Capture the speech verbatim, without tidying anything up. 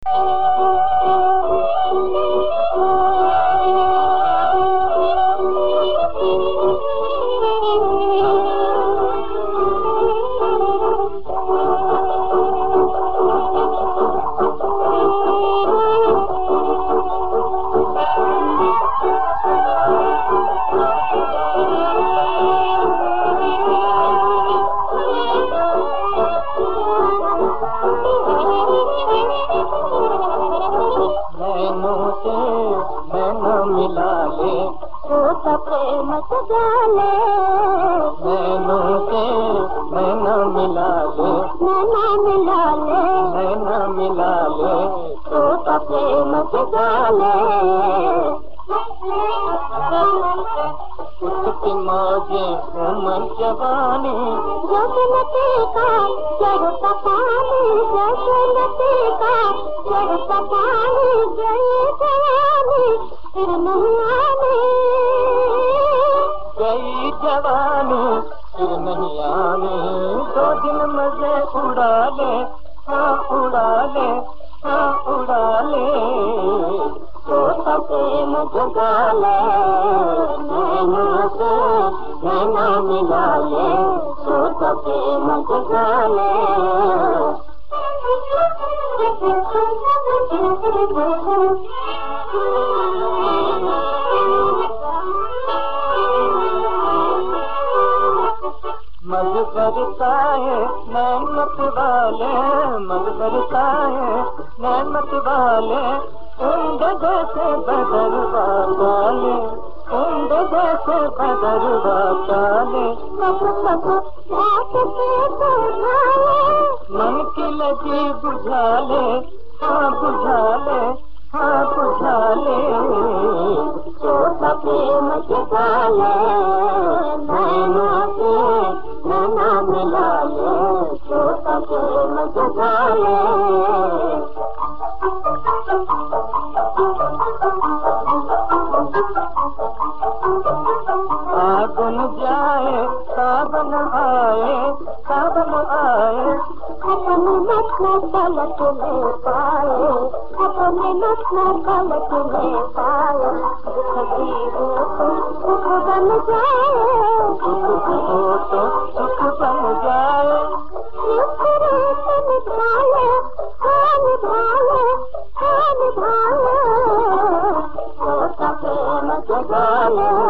प्रेम सजा ले, नैनों से नैना मिला ले, नैना मिला ले, नैना मिला ले, तो प्रेम सजा ले। उसकी मौजे उमर जवानी, जसनते का चढ़ता पानी, जसनते का चढ़ता पानी, गई जवानी फिर नहीं आने, गई जवानी फिर नहीं आने। दो दिन मजे उड़ा ले, हाँ उड़ा ले, हाँ उड़ा ले, तो प्रेम जगा ले, नैना से नैना मिला ले, तो प्रेम जगा ले। मज बरसाए नैन मत वाले, मज बरसाए नैन मत वाले, उंड जैसे बदरवा काले, उंड जैसे बदरवा काले। मन की लगी बुझा ले, हाँ बुझा ले, हाँ बुझा ले, छोटा प्रेम जगा ले, नैना से नैना मिला ले, छोटा प्रेम जगा ले। आगन जाए सावन आए, सावन आए, अपने नस्ल पलट ले पाए, अपने नस्ल पलट ले पाए, सुख बन जाए, सुख हो तो सुख बन जाए, निभाए हाँ निभाए, हाँ निभाए, छोटा प्रेम जगा ले।